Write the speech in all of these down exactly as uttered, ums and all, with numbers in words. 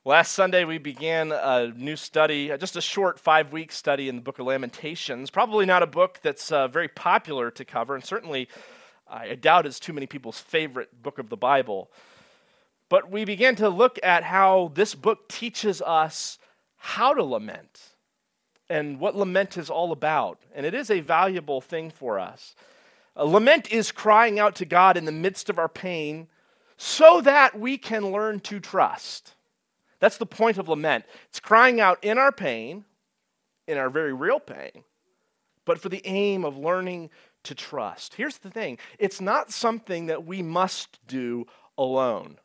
Last Sunday, we began a new study, uh, just a short five-week study in the book of Lamentations. Probably not a book that's uh, very popular to cover, and certainly I doubt it's too many people's favorite book of the Bible. But we began to look at how this book teaches us how to lament and what lament is all about. And it is a valuable thing for us. Uh, lament is crying out to God in the midst of our pain so that we can learn to trust. That's the point of lament. It's crying out in our pain, in our very real pain, but for the aim of learning to trust. Here's the thing. It's not something that we must do alone.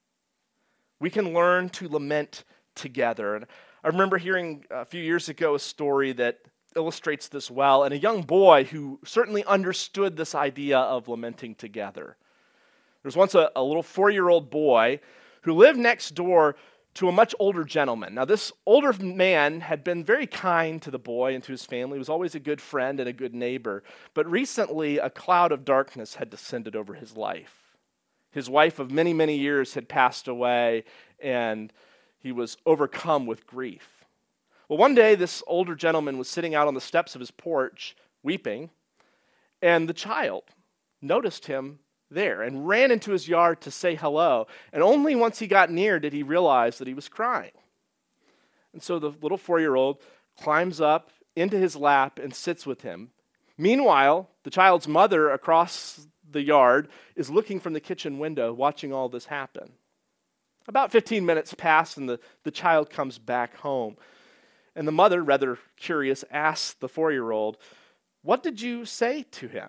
We can learn to lament together. And I remember hearing a few years ago a story that illustrates this well, and a young boy who certainly understood this idea of lamenting together. There was once a, a little four-year-old boy who lived next door to a much older gentleman. Now, this older man had been very kind to the boy and to his family. He was always a good friend and a good neighbor. But recently, a cloud of darkness had descended over his life. His wife of many, many years had passed away, and he was overcome with grief. Well, one day, this older gentleman was sitting out on the steps of his porch, weeping, and the child noticed him there and ran into his yard to say hello. And only once he got near did he realize that he was crying. And so the little four-year-old climbs up into his lap and sits with him. Meanwhile, the child's mother across the yard is looking from the kitchen window, watching all this happen. About fifteen minutes pass and the, the child comes back home. And the mother, rather curious, asks the four-year-old, "What did you say to him?"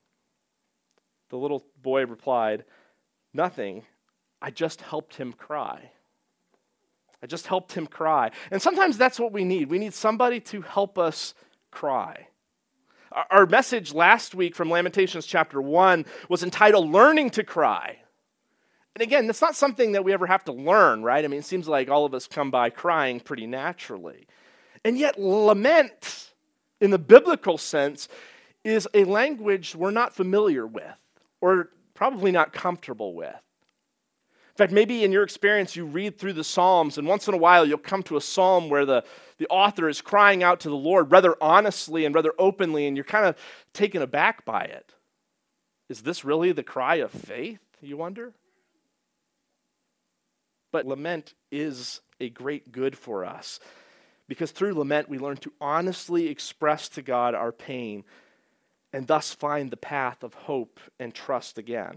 The little boy replied, "Nothing. I just helped him cry. I just helped him cry." And sometimes that's what we need. We need somebody to help us cry. Our message last week from Lamentations chapter one was entitled Learning to Cry. And again, that's not something that we ever have to learn, right? I mean, it seems like all of us come by crying pretty naturally. And yet, lament, in the biblical sense, is a language we're not familiar with, or probably not comfortable with. In fact, maybe in your experience, you read through the Psalms, and once in a while you'll come to a psalm where the, the author is crying out to the Lord rather honestly and rather openly, and you're kind of taken aback by it. Is this really the cry of faith, you wonder? But lament is a great good for us, because through lament we learn to honestly express to God our pain and thus find the path of hope and trust again.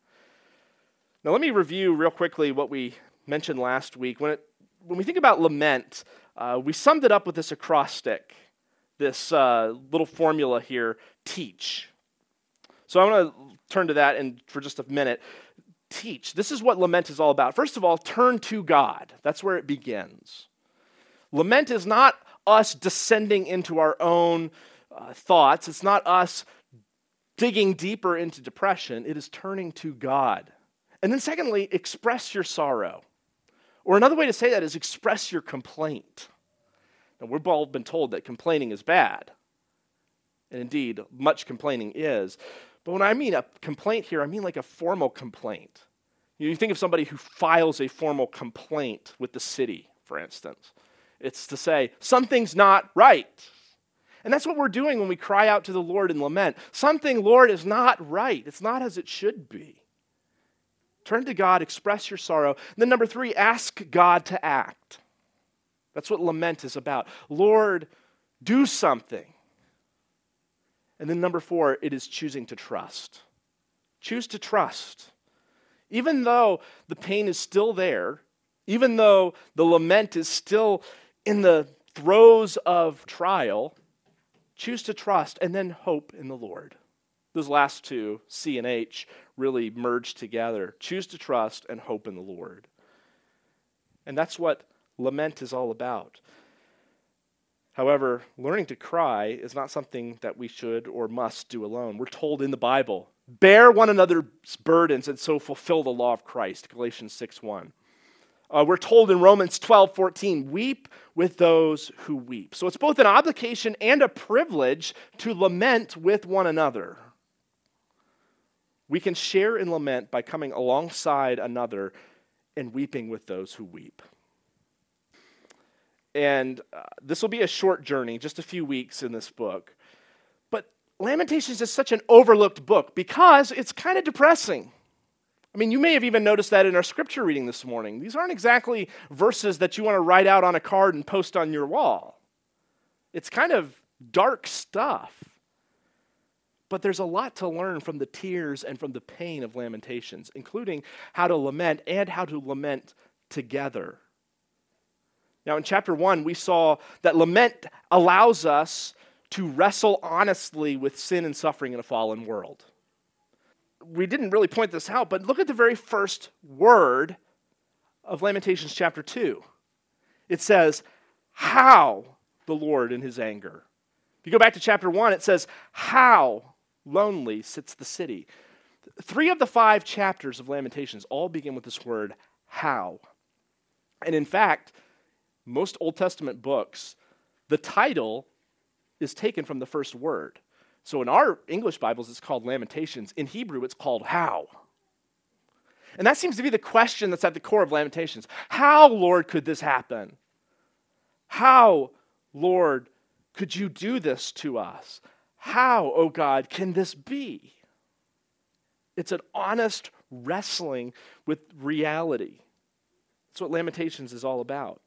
Now let me review real quickly what we mentioned last week. When, it, when we think about lament, uh, we summed it up with this acrostic, this uh, little formula here, teach. So I'm going to turn to that in, for just a minute. Teach. This is what lament is all about. First of all, turn to God. That's where it begins. Lament is not us descending into our own uh, thoughts. It's not us digging deeper into depression. It is turning to God. And then secondly, express your sorrow. Or another way to say that is express your complaint. Now, we've all been told that complaining is bad. And indeed, much complaining is. But when I mean a complaint here, I mean like a formal complaint. You think of somebody who files a formal complaint with the city, for instance. It's to say, something's not right. And that's what we're doing when we cry out to the Lord in lament. Something, Lord, is not right. It's not as it should be. Turn to God, express your sorrow. And then number three, ask God to act. That's what lament is about. Lord, do something. And then number four, it is choosing to trust. Choose to trust. Even though the pain is still there, even though the lament is still in the throes of trial, choose to trust and then hope in the Lord. Those last two, C and H, really merge together. Choose to trust and hope in the Lord. And that's what lament is all about. However, learning to cry is not something that we should or must do alone. We're told in the Bible, bear one another's burdens and so fulfill the law of Christ, Galatians six one. Uh, we're told in Romans twelve fourteen, weep with those who weep. So it's both an obligation and a privilege to lament with one another. We can share in lament by coming alongside another and weeping with those who weep. And uh, this will be a short journey, just a few weeks in this book. But Lamentations is such an overlooked book because it's kind of depressing. I mean, you may have even noticed that in our scripture reading this morning. These aren't exactly verses that you want to write out on a card and post on your wall. It's kind of dark stuff. But there's a lot to learn from the tears and from the pain of Lamentations, including how to lament and how to lament together. Now, in chapter one, we saw that lament allows us to wrestle honestly with sin and suffering in a fallen world. We didn't really point this out, but look at the very first word of Lamentations chapter two. It says, how the Lord in his anger. If you go back to chapter one, it says, how lonely sits the city. Three of the five chapters of Lamentations all begin with this word, how. And in fact, most Old Testament books, the title is taken from the first word. So in our English Bibles, it's called Lamentations. In Hebrew, it's called how. And that seems to be the question that's at the core of Lamentations. How, Lord, could this happen? How, Lord, could you do this to us? How, oh God, can this be? It's an honest wrestling with reality. That's what Lamentations is all about.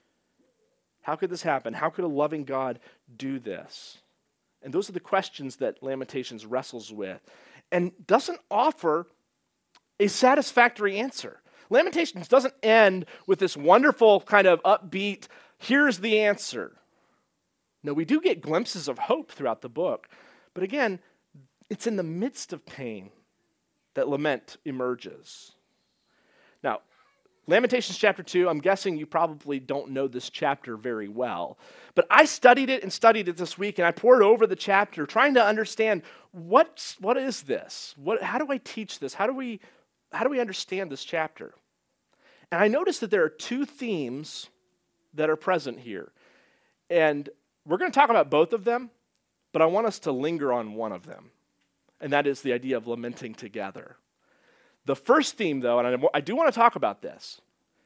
How could this happen? How could a loving God do this? And those are the questions that Lamentations wrestles with and doesn't offer a satisfactory answer. Lamentations doesn't end with this wonderful kind of upbeat, here's the answer. No, we do get glimpses of hope throughout the book. But again, it's in the midst of pain that lament emerges. Now, Lamentations chapter two, I'm guessing you probably don't know this chapter very well. But I studied it and studied it this week, and I poured over the chapter trying to understand what's, what is this? What, how do I teach this? How do we, how do we understand this chapter? And I noticed that there are two themes that are present here. And we're going to talk about both of them, but I want us to linger on one of them. And that is the idea of lamenting together. The first theme, though, and I do want to talk about this,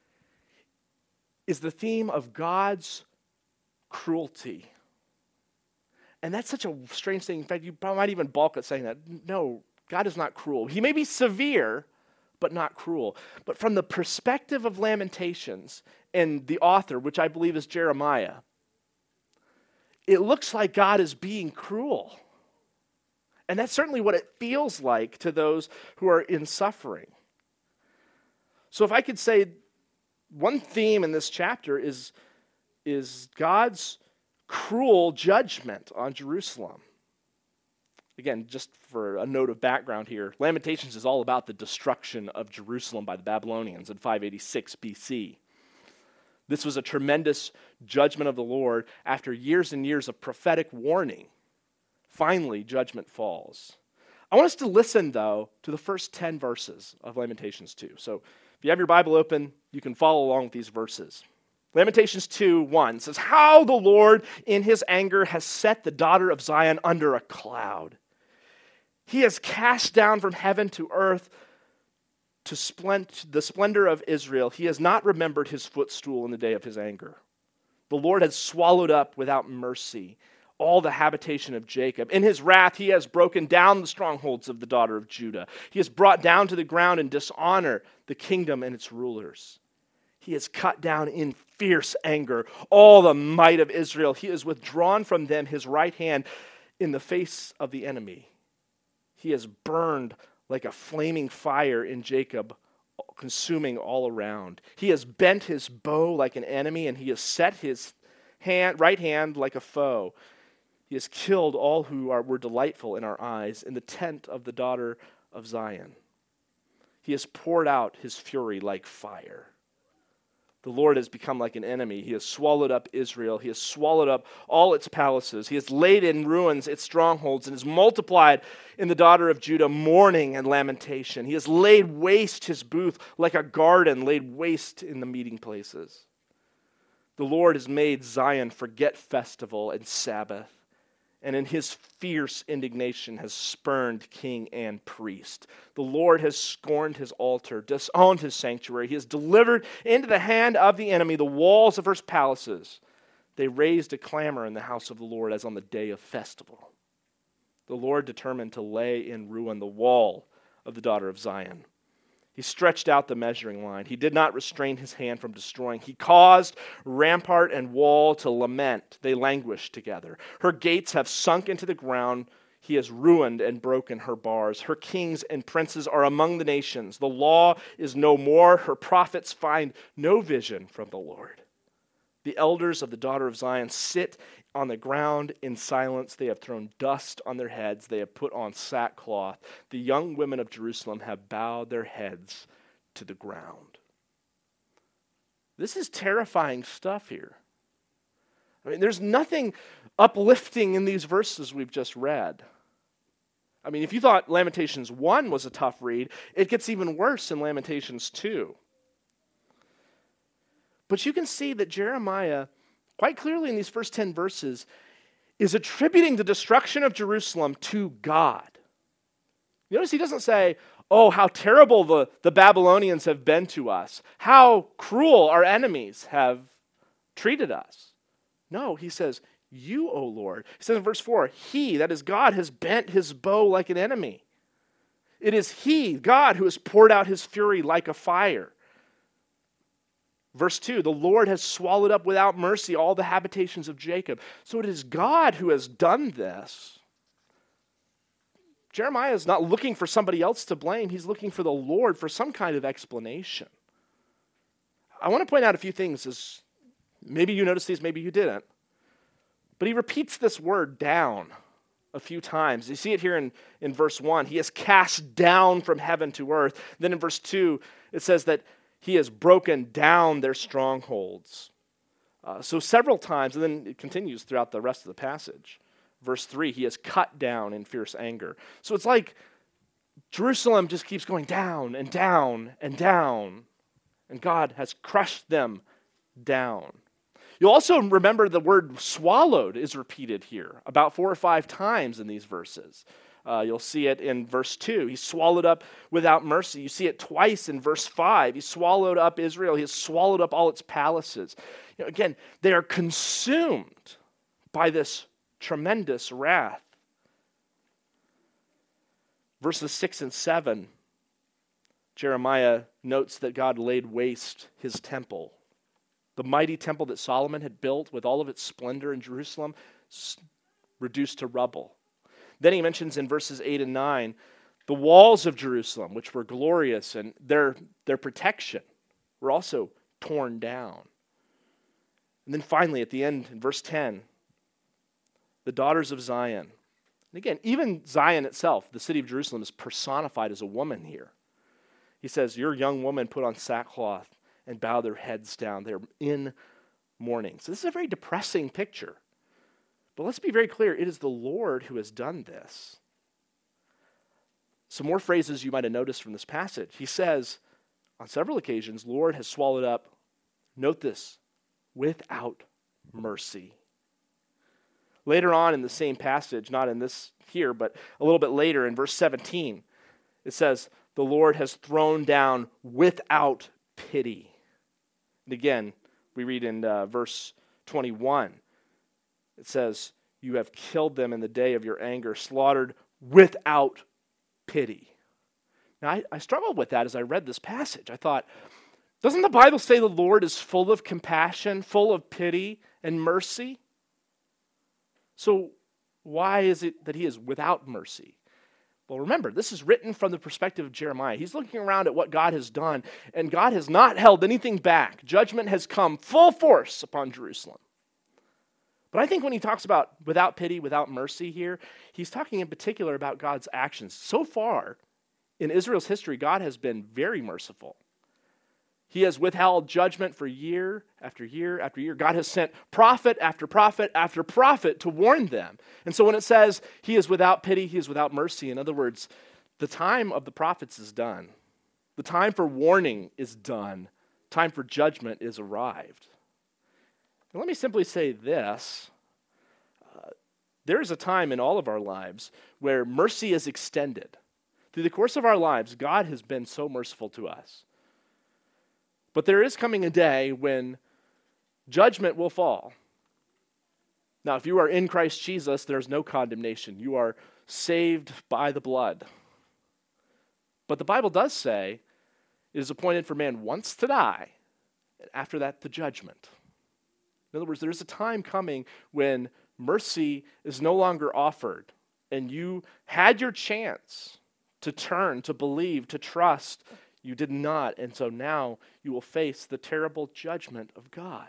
is the theme of God's cruelty. And that's such a strange thing. In fact, you might even balk at saying that. No, God is not cruel. He may be severe, but not cruel. But from the perspective of Lamentations and the author, which I believe is Jeremiah, it looks like God is being cruel. And that's certainly what it feels like to those who are in suffering. So if I could say one theme in this chapter is, is God's cruel judgment on Jerusalem. Again, just for a note of background here, Lamentations is all about the destruction of Jerusalem by the Babylonians in five eighty-six B C. This was a tremendous judgment of the Lord after years and years of prophetic warning. Finally, judgment falls. I want us to listen, though, to the first ten verses of Lamentations two. So if you have your Bible open, you can follow along with these verses. Lamentations two one says, how the Lord in his anger has set the daughter of Zion under a cloud. He has cast down from heaven to earth to splend- the splendor of Israel. He has not remembered his footstool in the day of his anger. The Lord has swallowed up without mercy all the habitation of Jacob. In his wrath, he has broken down the strongholds of the daughter of Judah. He has brought down to the ground in dishonor the kingdom and its rulers. He has cut down in fierce anger all the might of Israel. He has withdrawn from them his right hand in the face of the enemy. He has burned like a flaming fire in Jacob, consuming all around. He has bent his bow like an enemy, and he has set his hand, right hand like a foe. He has killed all who are, were delightful in our eyes in the tent of the daughter of Zion. He has poured out his fury like fire. The Lord has become like an enemy. He has swallowed up Israel. He has swallowed up all its palaces. He has laid in ruins its strongholds and has multiplied in the daughter of Judah mourning and lamentation. He has laid waste his booth like a garden laid waste in the meeting places. The Lord has made Zion forget festival and Sabbath, and in his fierce indignation has spurned king and priest. The Lord has scorned his altar, disowned his sanctuary. He has delivered into the hand of the enemy the walls of his palaces. They raised a clamor in the house of the Lord as on the day of festival. The Lord determined to lay in ruin the wall of the daughter of Zion. He stretched out the measuring line. He did not restrain his hand from destroying. He caused rampart and wall to lament. They languished together. Her gates have sunk into the ground. He has ruined and broken her bars. Her kings and princes are among the nations. The law is no more. Her prophets find no vision from the Lord. The elders of the daughter of Zion sit on the ground in silence. They have thrown dust on their heads. They have put on sackcloth. The young women of Jerusalem have bowed their heads to the ground. This is terrifying stuff here. I mean, there's nothing uplifting in these verses we've just read. I mean, if you thought Lamentations one was a tough read, it gets even worse in Lamentations two. But you can see that Jeremiah, quite clearly in these first ten verses, is attributing the destruction of Jerusalem to God. Notice he doesn't say, oh, how terrible the, the Babylonians have been to us. How cruel our enemies have treated us. No, he says, you, O Lord. He says in verse four, he, that is God, has bent his bow like an enemy. It is he, God, who has poured out his fury like a fire. Verse two, the Lord has swallowed up without mercy all the habitations of Jacob. So it is God who has done this. Jeremiah is not looking for somebody else to blame. He's looking for the Lord for some kind of explanation. I want to point out a few things. As maybe you noticed these, maybe you didn't. But he repeats this word down a few times. You see it here in, in verse one. He is cast down from heaven to earth. Then in verse two, it says that he has broken down their strongholds. Uh, so several times, and then it continues throughout the rest of the passage. Verse three, he has cut down in fierce anger. So it's like Jerusalem just keeps going down and down and down. And God has crushed them down. You'll also remember the word swallowed is repeated here about four or five times in these verses. Uh, you'll see it in verse two. He's swallowed up without mercy. You see it twice in verse five. He swallowed up Israel. He has swallowed up all its palaces. You know, again, they are consumed by this tremendous wrath. Verses six and seven, Jeremiah notes that God laid waste his temple. The mighty temple that Solomon had built with all of its splendor in Jerusalem, reduced to rubble. Then he mentions in verses eight and nine, the walls of Jerusalem, which were glorious, and their, their protection were also torn down. And then finally, at the end, in verse ten, the daughters of Zion. And again, even Zion itself, the city of Jerusalem, is personified as a woman here. He says, your young women put on sackcloth and bow their heads down. They're in mourning. So this is a very depressing picture. But let's be very clear. It is the Lord who has done this. Some more phrases you might have noticed from this passage. He says, on several occasions, Lord has swallowed up, note this, without mercy. Later on in the same passage, not in this here, but a little bit later in verse seventeen, it says, the Lord has thrown down without pity. And again, we read in uh, verse twenty-one, it says, you have killed them in the day of your anger, slaughtered without pity. Now, I, I struggled with that as I read this passage. I thought, doesn't the Bible say the Lord is full of compassion, full of pity and mercy? So why is it that he is without mercy? Well, remember, this is written from the perspective of Jeremiah. He's looking around at what God has done, and God has not held anything back. Judgment has come full force upon Jerusalem. But I think when he talks about without pity, without mercy here, he's talking in particular about God's actions. So far, in Israel's history, God has been very merciful. He has withheld judgment for year after year after year. God has sent prophet after prophet after prophet to warn them. And so when it says he is without pity, he is without mercy, in other words, the time of the prophets is done. The time for warning is done. Time for judgment is arrived. And let me simply say this. Uh, there is a time in all of our lives where mercy is extended. Through the course of our lives, God has been so merciful to us. But there is coming a day when judgment will fall. Now, if you are in Christ Jesus, there's no condemnation. You are saved by the blood. But the Bible does say it is appointed for man once to die, and after that, the judgment. In other words, there's a time coming when mercy is no longer offered, and you had your chance to turn, to believe, to trust. You did not, and so now you will face the terrible judgment of God.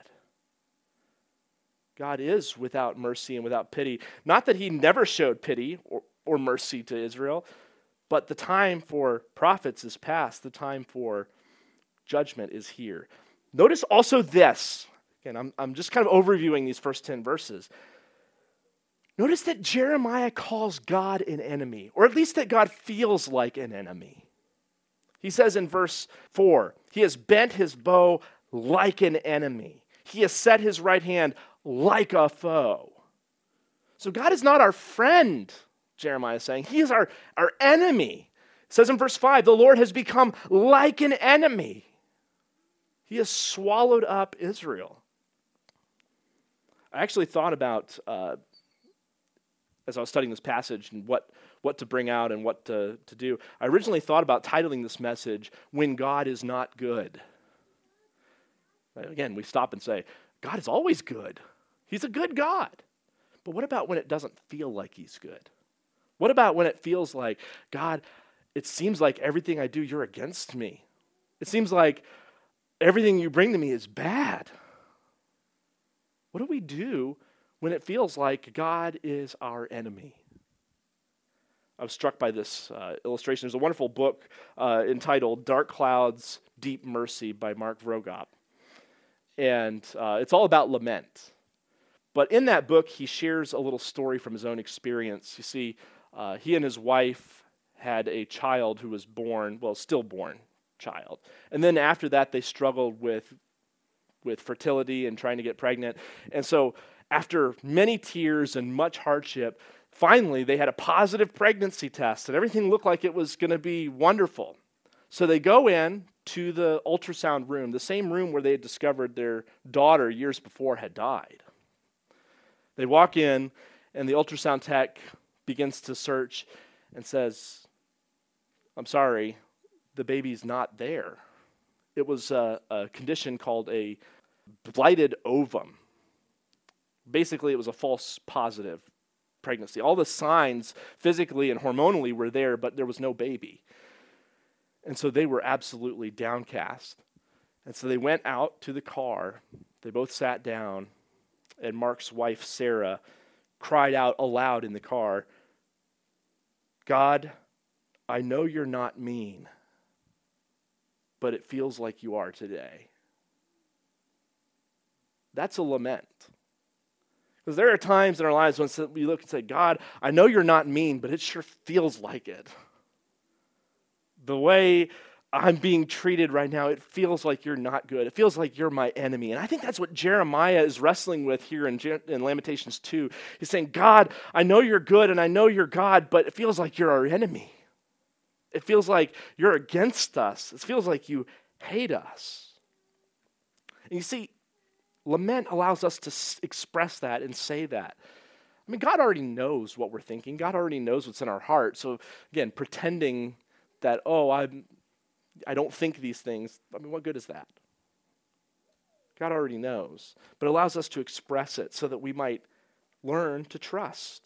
God is without mercy and without pity. Not that he never showed pity or, or mercy to Israel, but the time for prophets is past. The time for judgment is here. Notice also this. Again, I'm, I'm just kind of overviewing these first ten verses. Notice that Jeremiah calls God an enemy, or at least that God feels like an enemy. He says in verse four, he has bent his bow like an enemy. He has set his right hand like a foe. So God is not our friend, Jeremiah is saying. He is our, our enemy. It says in verse five, the Lord has become like an enemy. He has swallowed up Israel. I actually thought about, uh, as I was studying this passage and what, what to bring out and what to, to do, I originally thought about titling this message, When God is Not Good. Again, we stop and say, God is always good. He's a good God. But what about when it doesn't feel like he's good? What about when it feels like, God, it seems like everything I do, you're against me. It seems like everything you bring to me is bad. What do we do when it feels like God is our enemy? I was struck by this uh, illustration. There's a wonderful book uh, entitled Dark Clouds, Deep Mercy by Mark Vroegop. And uh, it's all about lament. But in that book, he shares a little story from his own experience. You see, uh, he and his wife had a child who was born, well, stillborn child. And then after that, they struggled with, with fertility and trying to get pregnant. And so after many tears and much hardship, finally, they had a positive pregnancy test, and everything looked like it was going to be wonderful. So they go in to the ultrasound room, the same room where they had discovered their daughter years before had died. They walk in, and the ultrasound tech begins to search and says, I'm sorry, the baby's not there. It was a, a condition called a blighted ovum. Basically, it was a false positive pregnancy. All the signs physically and hormonally were there, but there was no baby. And so they were absolutely downcast. And so they went out to the car. They both sat down, and Mark's wife, Sarah, cried out aloud in the car, God, I know you're not mean, but it feels like you are today. That's a lament. Because there are times in our lives when we look and say, God, I know you're not mean, but it sure feels like it. The way I'm being treated right now, it feels like you're not good. It feels like you're my enemy. And I think that's what Jeremiah is wrestling with here in, in Lamentations two. He's saying, God, I know you're good and I know you're God, but it feels like you're our enemy. It feels like you're against us. It feels like you hate us. And you see, lament allows us to s- express that and say that. I mean, God already knows what we're thinking. God already knows what's in our heart. So again, pretending that, oh, I'm, I don't think these things, I mean, what good is that? God already knows. But it allows us to express it so that we might learn to trust.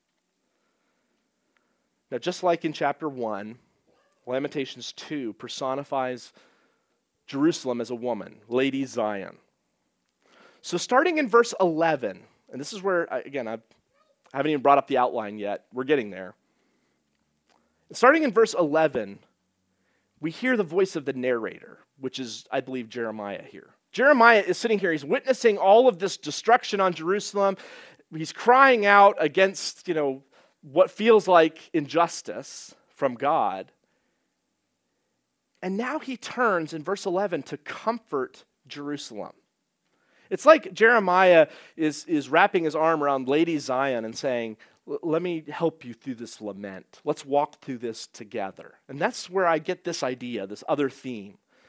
Now, just like in chapter one, Lamentations two personifies Jerusalem as a woman, Lady Zion. So starting in verse eleven, and this is where, again, I've, I haven't even brought up the outline yet. We're getting there. Starting in verse eleven, we hear the voice of the narrator, which is, I believe, Jeremiah here. Jeremiah is sitting here. He's witnessing all of this destruction on Jerusalem. He's crying out against, you know, what feels like injustice from God. And now he turns in verse eleven to comfort Jerusalem. It's like Jeremiah is, is wrapping his arm around Lady Zion and saying, let me help you through this lament. Let's walk through this together. And that's where I get this idea, this other theme.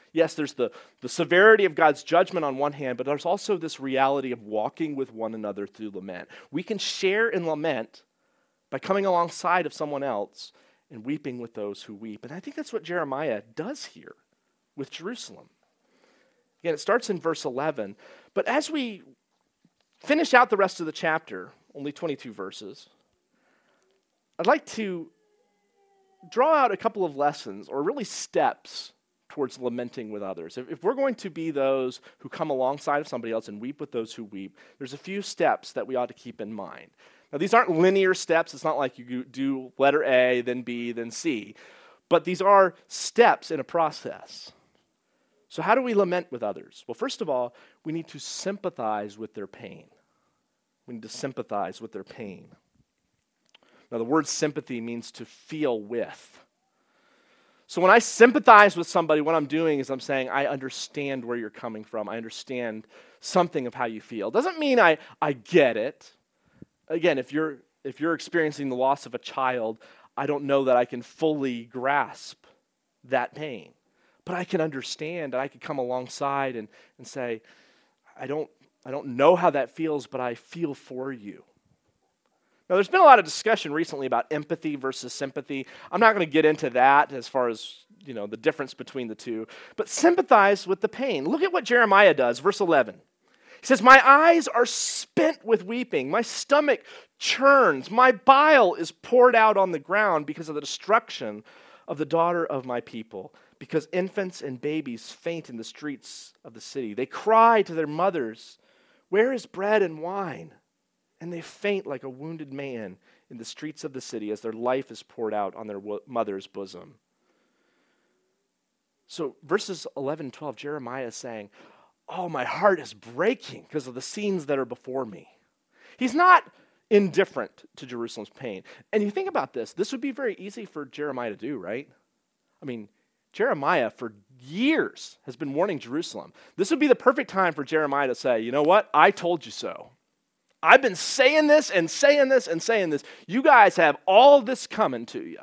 Yes, there's the, the severity of God's judgment on one hand, but there's also this reality of walking with one another through lament. We can share in lament by coming alongside of someone else and weeping with those who weep. And I think that's what Jeremiah does here with Jerusalem. Again, it starts in verse eleven, but as we finish out the rest of the chapter, only twenty-two verses, I'd like to draw out a couple of lessons, or really steps, towards lamenting with others. If, if we're going to be those who come alongside of somebody else and weep with those who weep, there's a few steps that we ought to keep in mind. Now, these aren't linear steps. It's not like you do letter A, then B, then C. But these are steps in a process. So how do we lament with others? Well, first of all, we need to sympathize with their pain. We need to sympathize with their pain. Now, the word sympathy means to feel with. So when I sympathize with somebody, what I'm doing is I'm saying, I understand where you're coming from. I understand something of how you feel. Doesn't mean I, I get it. Again, if you're if you're experiencing the loss of a child, I don't know that I can fully grasp that pain. But I can understand, and I can come alongside and, and say, I don't I don't know how that feels, but I feel for you. Now, there's been a lot of discussion recently about empathy versus sympathy. I'm not going to get into that as far as, you know, the difference between the two. But sympathize with the pain. Look at what Jeremiah does, verse eleven. He says, my eyes are spent with weeping. My stomach churns. My bile is poured out on the ground because of the destruction of the daughter of my people, because infants and babies faint in the streets of the city. They cry to their mothers, where is bread and wine? And they faint like a wounded man in the streets of the city as their life is poured out on their wo- mother's bosom. So verses eleven and twelve, Jeremiah is saying, oh, my heart is breaking because of the scenes that are before me. He's not indifferent to Jerusalem's pain. And you think about this, this would be very easy for Jeremiah to do, right? I mean, Jeremiah for years has been warning Jerusalem. This would be the perfect time for Jeremiah to say, you know what? I told you so. I've been saying this and saying this and saying this. You guys have all this coming to you.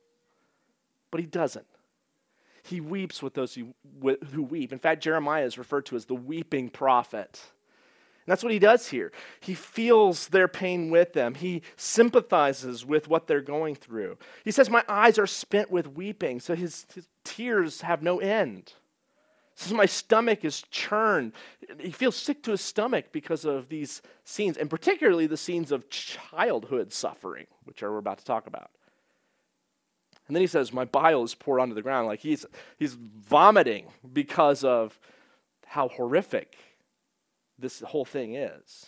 But he doesn't. He weeps with those who, who weep. In fact, Jeremiah is referred to as the weeping prophet. And that's what he does here. He feels their pain with them. He sympathizes with what they're going through. He says, my eyes are spent with weeping, so his, his tears have no end. He says, my stomach is churned. He feels sick to his stomach because of these scenes, and particularly the scenes of childhood suffering, which are we're about to talk about. And then he says, my bile is poured onto the ground. Like he's he's vomiting because of how horrific this whole thing is.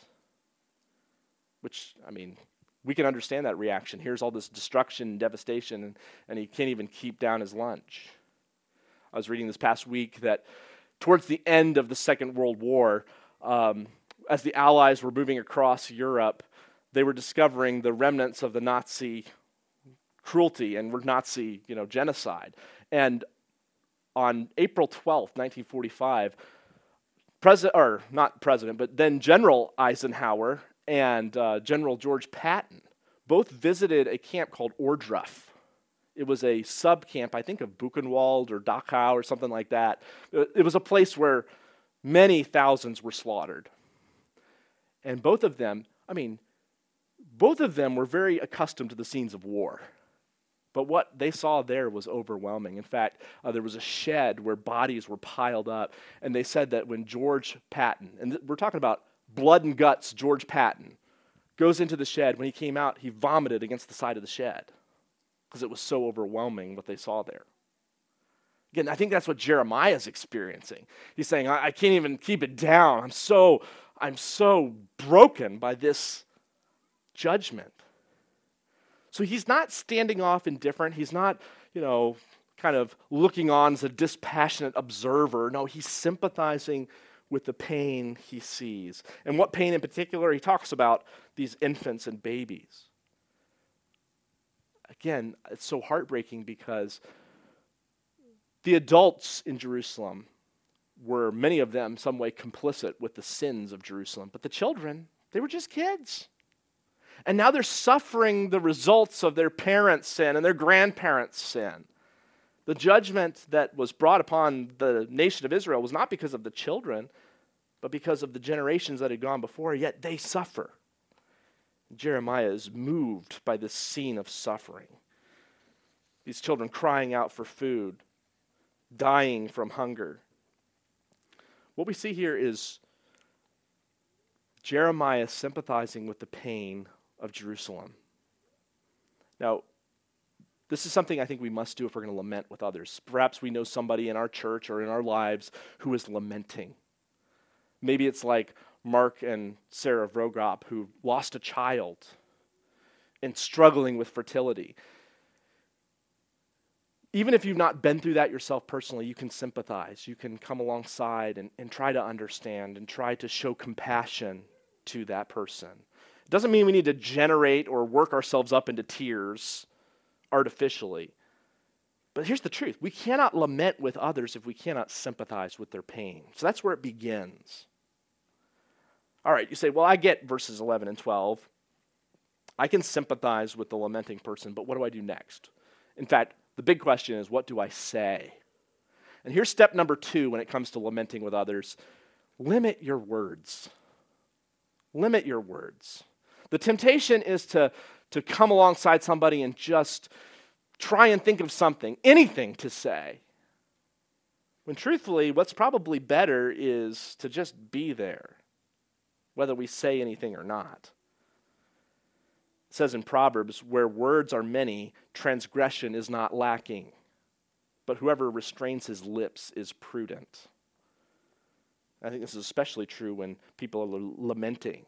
Which, I mean, we can understand that reaction. Here's all this destruction and devastation, and, and he can't even keep down his lunch. I was reading this past week that towards the end of the Second World War, um, as the Allies were moving across Europe, they were discovering the remnants of the Nazi cruelty and Nazi, you know, genocide. And on April twelfth, nineteen forty-five, President, or not President, but then General Eisenhower and uh, General George Patton both visited a camp called Ohrdruf. It was a sub-camp, I think of Buchenwald or Dachau or something like that. It was a place where many thousands were slaughtered. And both of them, I mean, both of them were very accustomed to the scenes of war. But what they saw there was overwhelming. In fact, uh, there was a shed where bodies were piled up, and they said that when George Patton, and th- we're talking about blood and guts George Patton, goes into the shed, when he came out, he vomited against the side of the shed because it was so overwhelming what they saw there. Again, I think that's what Jeremiah is experiencing. He's saying, I, I can't even keep it down. I'm so, I'm so broken by this judgment. So he's not standing off indifferent. He's not, you know, kind of looking on as a dispassionate observer. No, he's sympathizing with the pain he sees. And what pain in particular? He talks about these infants and babies. Again, it's so heartbreaking because the adults in Jerusalem were, many of them, some way complicit with the sins of Jerusalem. But the children, they were just kids. And now they're suffering the results of their parents' sin and their grandparents' sin. The judgment that was brought upon the nation of Israel was not because of the children, but because of the generations that had gone before, yet they suffer. Jeremiah is moved by this scene of suffering. These children crying out for food, dying from hunger. What we see here is Jeremiah sympathizing with the pain of Jerusalem. Now, this is something I think we must do if we're going to lament with others. Perhaps we know somebody in our church or in our lives who is lamenting. Maybe it's like Mark and Sarah Vrogrop, who lost a child and struggling with fertility. Even if you've not been through that yourself personally, you can sympathize. You can come alongside and, and try to understand and try to show compassion to that person. It doesn't mean we need to generate or work ourselves up into tears artificially. But here's the truth. We cannot lament with others if we cannot sympathize with their pain. So that's where it begins. All right, you say, well, I get verses eleven and twelve. I can sympathize with the lamenting person, but what do I do next? In fact, the big question is, what do I say? And here's step number two when it comes to lamenting with others. Limit your words. Limit your words. The temptation is to, to come alongside somebody and just try and think of something, anything to say. When truthfully, what's probably better is to just be there, whether we say anything or not. It says in Proverbs, where words are many, transgression is not lacking, but whoever restrains his lips is prudent. I think this is especially true when people are l- lamenting.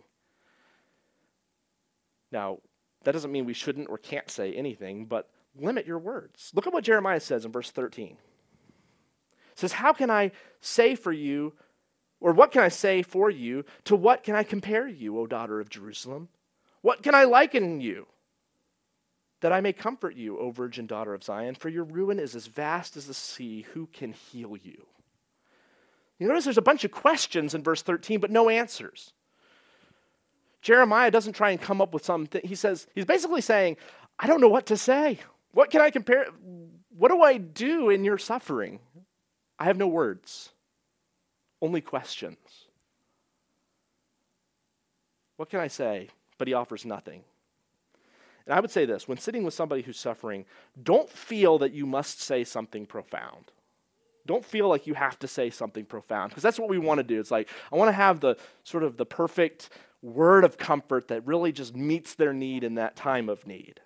Now, that doesn't mean we shouldn't or can't say anything, but limit your words. Look at what Jeremiah says in verse thirteen. It says, how can I say for you, or what can I say for you? To what can I compare you, O daughter of Jerusalem? What can I liken you? That I may comfort you, O virgin daughter of Zion, for your ruin is as vast as the sea. Who can heal you? You notice there's a bunch of questions in verse thirteen, but no answers. Jeremiah doesn't try and come up with something. He says, he's basically saying, I don't know what to say. What can I compare? What do I do in your suffering? I have no words, only questions. What can I say? But he offers nothing. And I would say this, when sitting with somebody who's suffering, don't feel that you must say something profound. Don't feel like you have to say something profound, because that's what we want to do. It's like, I want to have the sort of the perfect word of comfort that really just meets their need in that time of need.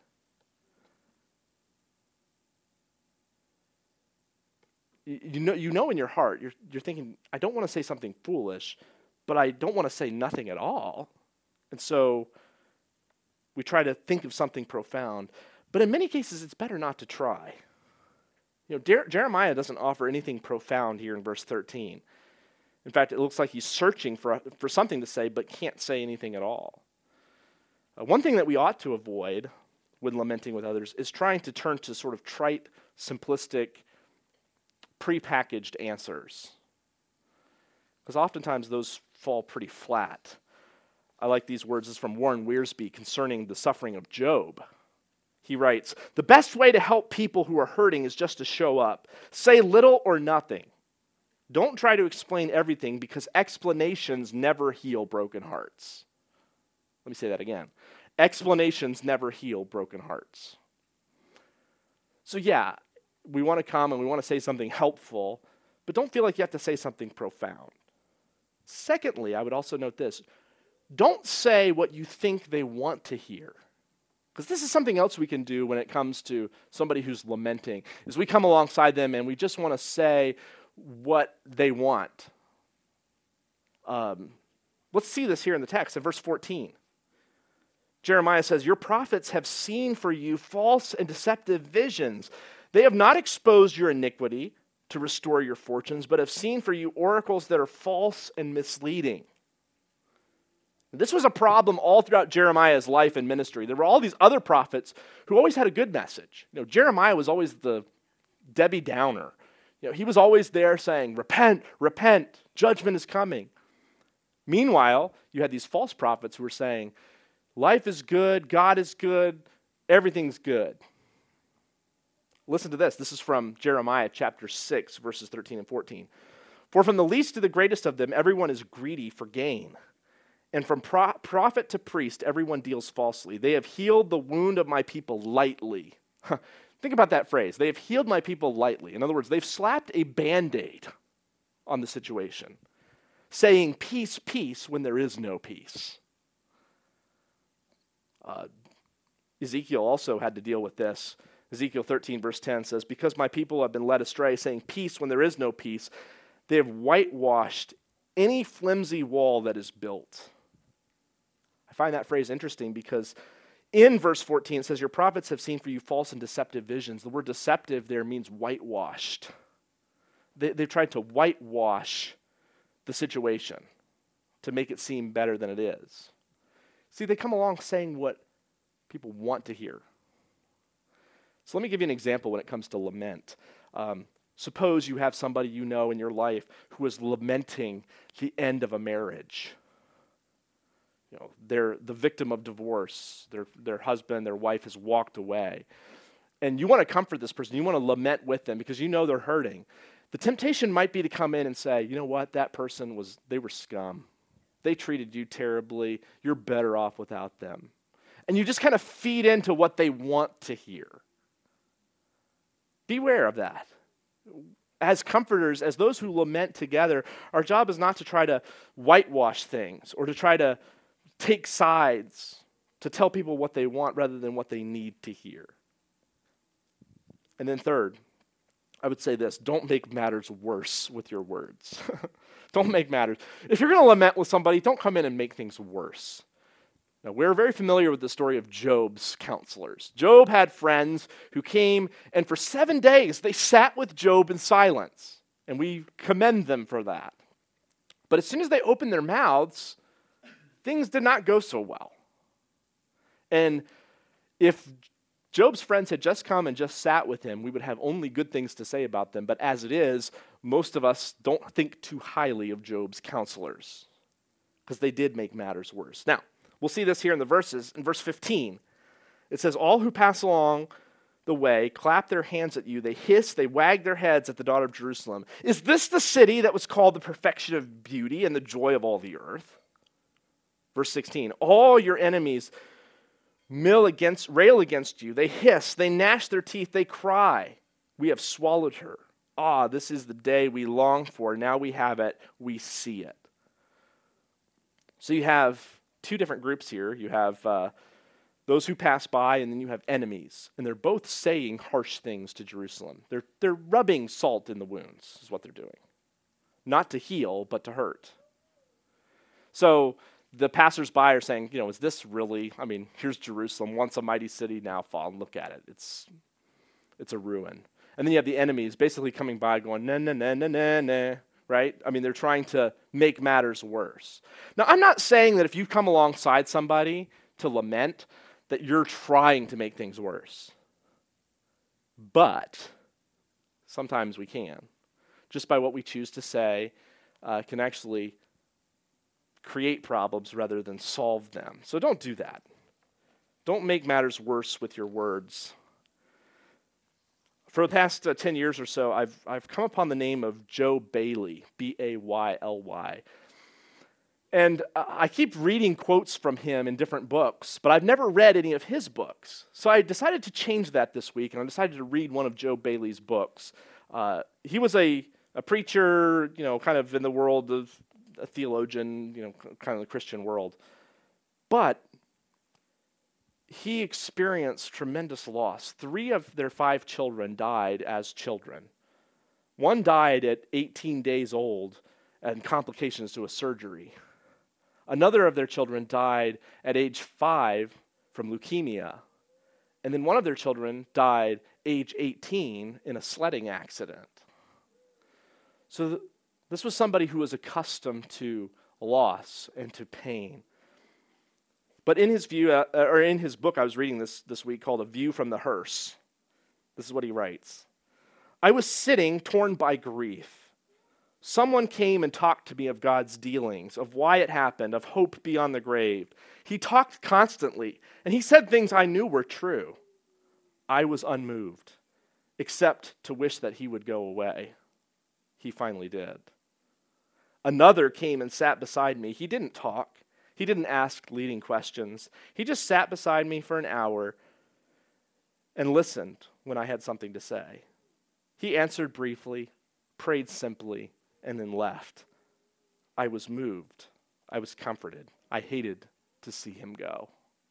You, you know, you know in your heart, you're, you're thinking, I don't want to say something foolish, but I don't want to say nothing at all. And so we try to think of something profound. But in many cases, it's better not to try. You know, Jer- Jeremiah doesn't offer anything profound here in verse thirteen. In fact, it looks like he's searching for, for something to say, but can't say anything at all. Uh, one thing that we ought to avoid when lamenting with others is trying to turn to sort of trite, simplistic, prepackaged answers. Because oftentimes those fall pretty flat. I like these words. This is from Warren Wiersbe concerning the suffering of Job. He writes, the best way to help people who are hurting is just to show up. Say little or nothing. Don't try to explain everything, because explanations never heal broken hearts. Let me say that again. Explanations never heal broken hearts. So yeah, we want to come and we want to say something helpful, but don't feel like you have to say something profound. Secondly, I would also note this. Don't say what you think they want to hear. Because this is something else we can do when it comes to somebody who's lamenting, is we come alongside them and we just want to say what they want. Um, let's see this here in the text in verse fourteen. Jeremiah says, your prophets have seen for you false and deceptive visions. They have not exposed your iniquity to restore your fortunes, but have seen for you oracles that are false and misleading. This was a problem all throughout Jeremiah's life and ministry. There were all these other prophets who always had a good message. You know, Jeremiah was always the Debbie Downer. You know, he was always there saying, repent, repent, judgment is coming. Meanwhile, you had these false prophets who were saying, life is good, God is good, everything's good. Listen to this. This is from Jeremiah chapter six, verses thirteen and fourteen. For from the least to the greatest of them, everyone is greedy for gain. And from pro- prophet to priest, everyone deals falsely. They have healed the wound of my people lightly. Think about that phrase. They have healed my people lightly. In other words, they've slapped a Band-Aid on the situation, saying peace, peace, when there is no peace. Uh, Ezekiel also had to deal with this. Ezekiel thirteen verse ten says, because my people have been led astray, saying peace when there is no peace, they have whitewashed any flimsy wall that is built. I find that phrase interesting because in verse fourteen it says, your prophets have seen for you false and deceptive visions. The word deceptive there means whitewashed. They, they've tried to whitewash the situation to make it seem better than it is. See, they come along saying what people want to hear. So let me give you an example when it comes to lament. Um, suppose you have somebody you know in your life who is lamenting the end of a marriage. You know, they're the victim of divorce. Their, their husband, their wife has walked away. And you want to comfort this person. You want to lament with them because you know they're hurting. The temptation might be to come in and say, you know what, that person was, they were scum. They treated you terribly. You're better off without them. And you just kind of feed into what they want to hear. Beware of that. As comforters, as those who lament together, our job is not to try to whitewash things or to try to take sides, to tell people what they want rather than what they need to hear. And then third, I would say this, don't make matters worse with your words. Don't make matters. If you're going to lament with somebody, don't come in and make things worse. Now, we're very familiar with the story of Job's counselors. Job had friends who came, and for seven days they sat with Job in silence, and we commend them for that. But as soon as they opened their mouths, things did not go so well. And if Job's friends had just come and just sat with him, we would have only good things to say about them. But as it is, most of us don't think too highly of Job's counselors because they did make matters worse. Now, we'll see this here in the verses. In verse fifteen, it says, all who pass along the way clap their hands at you. They hiss, they wag their heads at the daughter of Jerusalem. Is this the city that was called the perfection of beauty and the joy of all the earth? Verse sixteen, all your enemies mill against, rail against you. They hiss, they gnash their teeth, they cry. We have swallowed her. Ah, this is the day we long for. Now we have it, we see it. So you have two different groups here. You have uh, those who pass by, and then you have enemies. And they're both saying harsh things to Jerusalem. They're, they're rubbing salt in the wounds, is what they're doing. Not to heal, but to hurt. So the passersby are saying, you know, is this really, I mean, here's Jerusalem, once a mighty city, now fallen. Look at it. It's it's a ruin. And then you have the enemies basically coming by going, na, na, na, na, na, na, right? I mean, they're trying to make matters worse. Now, I'm not saying that if you come alongside somebody to lament, that you're trying to make things worse. But sometimes we can. Just by what we choose to say uh, can actually create problems rather than solve them. So don't do that. Don't make matters worse with your words. For the past uh, ten years or so, I've I've come upon the name of Joe Bayly, B A Y L Y. And uh, I keep reading quotes from him in different books, but I've never read any of his books. So I decided to change that this week, and I decided to read one of Joe Bayly's books. Uh, he was a, a preacher, you know, kind of in the world of a theologian, you know, kind of the Christian world. But he experienced tremendous loss. Three of their five children died as children. One died at eighteen days old and complications to a surgery. Another of their children died at age five from leukemia. And then one of their children died age eighteen in a sledding accident. So th- this was somebody who was accustomed to loss and to pain. But in his view, uh, or in his book I was reading this this week called A View from the Hearse, this is what he writes. I was sitting torn by grief. Someone came and talked to me of God's dealings, of why it happened, of hope beyond the grave. He talked constantly, and he said things I knew were true. I was unmoved. except to wish that he would go away. He finally did. Another came and sat beside me. He didn't talk. He didn't ask leading questions. He just sat beside me for an hour and listened when I had something to say. He answered briefly, prayed simply, and then left. I was moved. I was comforted. I hated to see him go.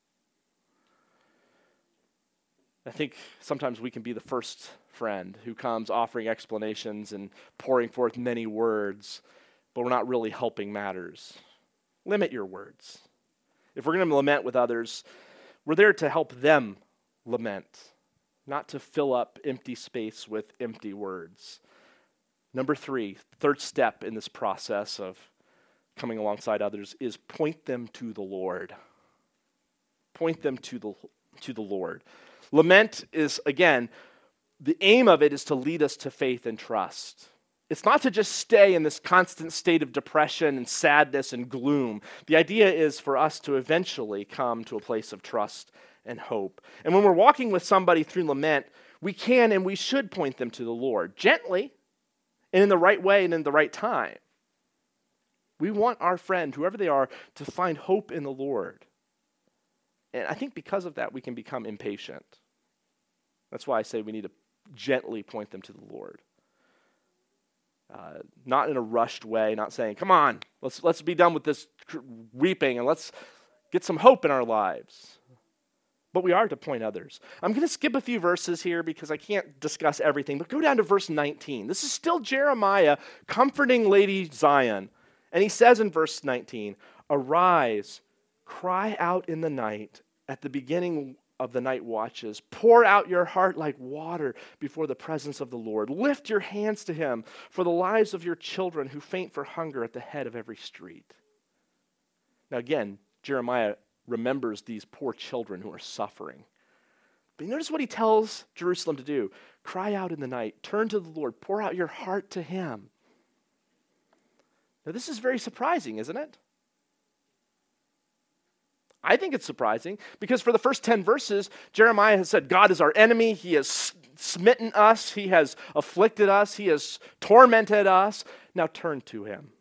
I think sometimes we can be the first friend who comes offering explanations and pouring forth many words, but we're not really helping matters. Limit your words. If we're going to lament with others, we're there to help them lament, not to fill up empty space with empty words. Number three, third step in this process of coming alongside others is point them to the Lord. Point them to the, to the Lord. Lament is, again, the aim of it is to lead us to faith and trust. It's not to just stay in this constant state of depression and sadness and gloom. The idea is for us to eventually come to a place of trust and hope. And when we're walking with somebody through lament, we can and we should point them to the Lord, gently and in the right way and in the right time. We want our friend, whoever they are, to find hope in the Lord. And I think because of that, we can become impatient. That's why I say we need to gently point them to the Lord. Uh, not in a rushed way, not saying, come on, let's let's be done with this weeping and let's get some hope in our lives. But we are to point others. I'm going to skip a few verses here because I can't discuss everything, but go down to verse nineteen. This is still Jeremiah comforting Lady Zion. And he says in verse nineteen, arise, cry out in the night at the beginning of the night watches. Pour out your heart like water before the presence of the Lord. Lift your hands to him for the lives of your children who faint for hunger at the head of every street. Now again, Jeremiah remembers these poor children who are suffering. But notice what he tells Jerusalem to do. Cry out in the night. Turn to the Lord. Pour out your heart to him. Now this is very surprising, isn't it? I think it's surprising because for the first ten verses, Jeremiah has said, God is our enemy. He has smitten us. He has afflicted us. He has tormented us. Now turn to him.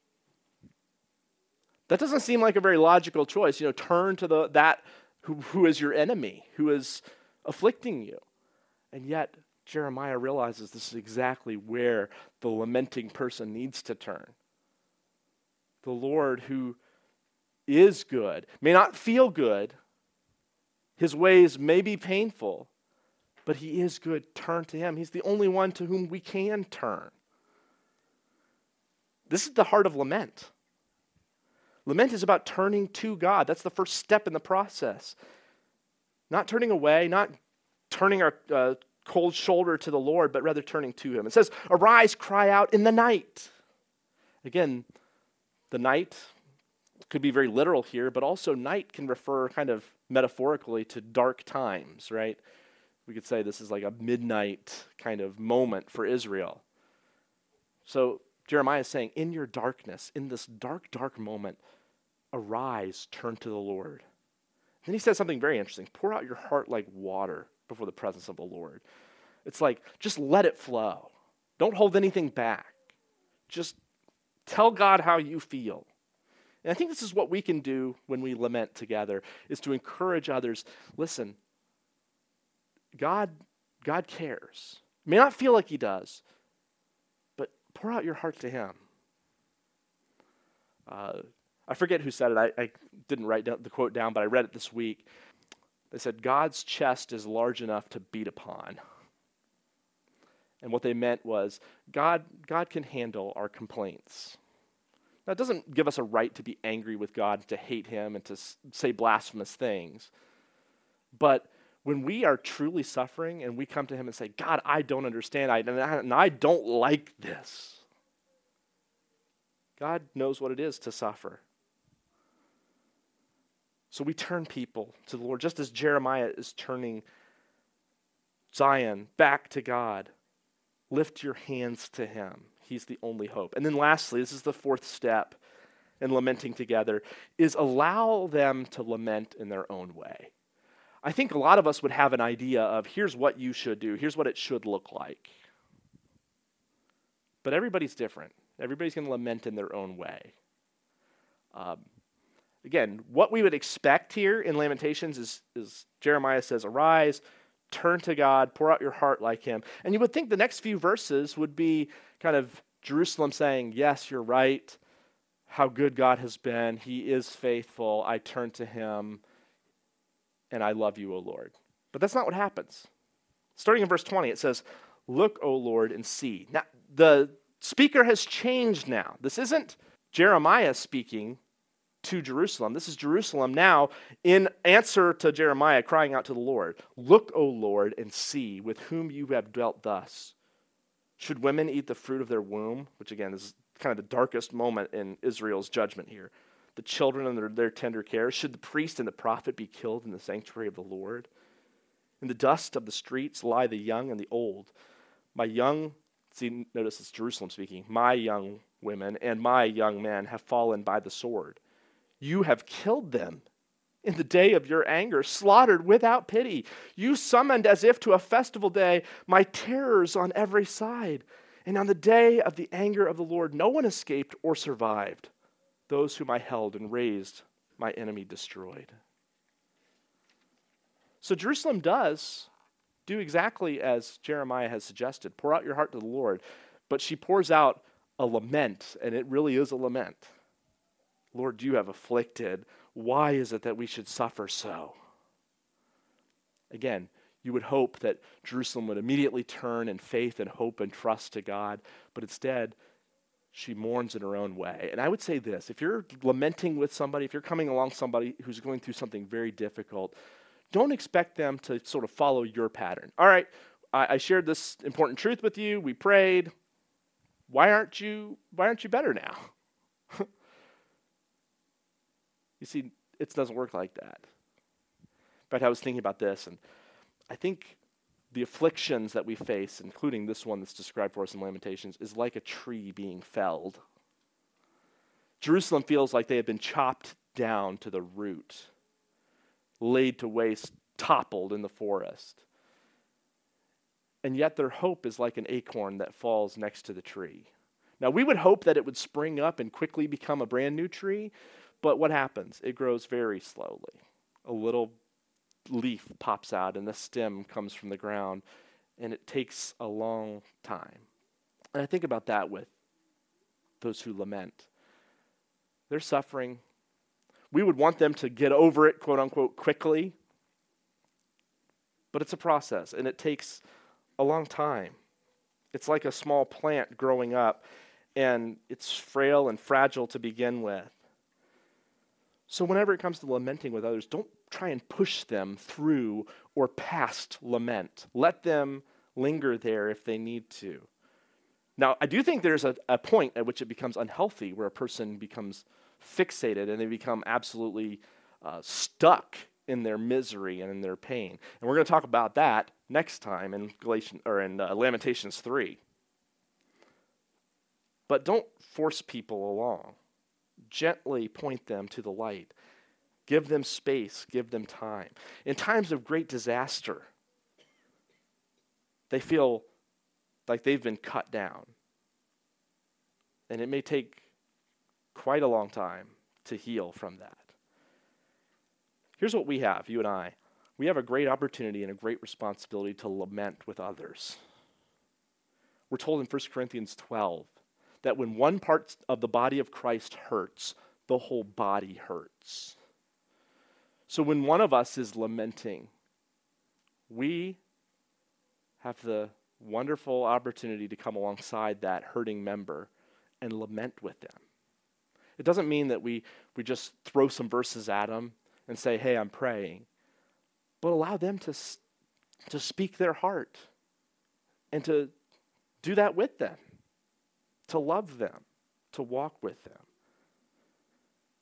That doesn't seem like a very logical choice. You know, turn to the that who, who is your enemy, who is afflicting you. And yet, Jeremiah realizes this is exactly where the lamenting person needs to turn. The Lord who is good, may not feel good, his ways may be painful, but he is good. Turn to him. He's the only one to whom we can turn. This is the heart of lament. Lament is about turning to God. That's the first step in the process. Not turning away, not turning our uh, cold shoulder to the Lord, but rather turning to him. It says, arise, cry out in the night. Again, the night could be very literal here, but also night can refer kind of metaphorically to dark times, right? We could say this is like a midnight kind of moment for Israel. So Jeremiah is saying, in your darkness, in this dark, dark moment, arise, turn to the Lord. Then he says something very interesting. Pour out your heart like water before the presence of the Lord. It's like, just let it flow. Don't hold anything back. Just tell God how you feel. And I think this is what we can do when we lament together, is to encourage others. Listen, God, God cares. It may not feel like he does, but pour out your heart to him. Uh, I forget who said it. I, I didn't write down the quote down, but I read it this week. They said, God's chest is large enough to beat upon. And what they meant was, God, God can handle our complaints. Now, it doesn't give us a right to be angry with God, to hate him, and to s- say blasphemous things. But when we are truly suffering and we come to him and say, God, I don't understand, I, and, I, and I don't like this. God knows what it is to suffer. So we turn people to the Lord, just as Jeremiah is turning Zion back to God. Lift your hands to him. He's the only hope. And then lastly, this is the fourth step in lamenting together, is allow them to lament in their own way. I think a lot of us would have an idea of here's what you should do, here's what it should look like. But everybody's different. Everybody's going to lament in their own way. Um, again, what we would expect here in Lamentations is, is Jeremiah says, arise, turn to God, pour out your heart like him. And you would think the next few verses would be kind of Jerusalem saying, yes, you're right, how good God has been. He is faithful. I turn to him, and I love you, O Lord. But that's not what happens. Starting in verse twenty, it says, look, O Lord, and see. Now, the speaker has changed now. This isn't Jeremiah speaking to Jerusalem. This is Jerusalem now in answer to Jeremiah crying out to the Lord. Look, O Lord, and see with whom you have dealt thus. Should women eat the fruit of their womb? Which again is kind of the darkest moment in Israel's judgment here. The children and their, their tender care. Should the priest and the prophet be killed in the sanctuary of the Lord? In the dust of the streets lie the young and the old. My young, see, notice it's Jerusalem speaking. My young women and my young men have fallen by the sword. You have killed them in the day of your anger, slaughtered without pity. You summoned as if to a festival day my terrors on every side. And on the day of the anger of the Lord, no one escaped or survived. Those whom I held and raised, my enemy destroyed. So Jerusalem does do exactly as Jeremiah has suggested. Pour out your heart to the Lord. But she pours out a lament, and it really is a lament. Lord, you have afflicted. Why is it that we should suffer so? Again, you would hope that Jerusalem would immediately turn in faith and hope and trust to God, but instead, she mourns in her own way. And I would say this, if you're lamenting with somebody, if you're coming along somebody who's going through something very difficult, don't expect them to sort of follow your pattern. All right, I, I shared this important truth with you. We prayed. Why aren't you, why aren't you better now? You see, it doesn't work like that. In fact, I was thinking about this, and I think the afflictions that we face, including this one that's described for us in Lamentations, is like a tree being felled. Jerusalem feels like they have been chopped down to the root, laid to waste, toppled in the forest. And yet their hope is like an acorn that falls next to the tree. Now, we would hope that it would spring up and quickly become a brand new tree, but what happens? It grows very slowly. A little leaf pops out and the stem comes from the ground, and it takes a long time. And I think about that with those who lament. They're suffering. We would want them to get over it, quote unquote, quickly, but it's a process, and it takes a long time. It's like a small plant growing up, and it's frail and fragile to begin with. So whenever it comes to lamenting with others, don't try and push them through or past lament. Let them linger there if they need to. Now, I do think there's a, a point at which it becomes unhealthy, where a person becomes fixated and they become absolutely uh, stuck in their misery and in their pain. And we're going to talk about that next time in Galatians or in uh, Lamentations three. But don't force people along. Gently point them to the light. Give them space. Give them time. In times of great disaster, they feel like they've been cut down. And it may take quite a long time to heal from that. Here's what we have, you and I. We have a great opportunity and a great responsibility to lament with others. We're told in First Corinthians twelve that when one part of the body of Christ hurts, the whole body hurts. So when one of us is lamenting, we have the wonderful opportunity to come alongside that hurting member and lament with them. It doesn't mean that we, we just throw some verses at them and say, hey, I'm praying. But allow them to, to speak their heart and to do that with them, to love them, to walk with them.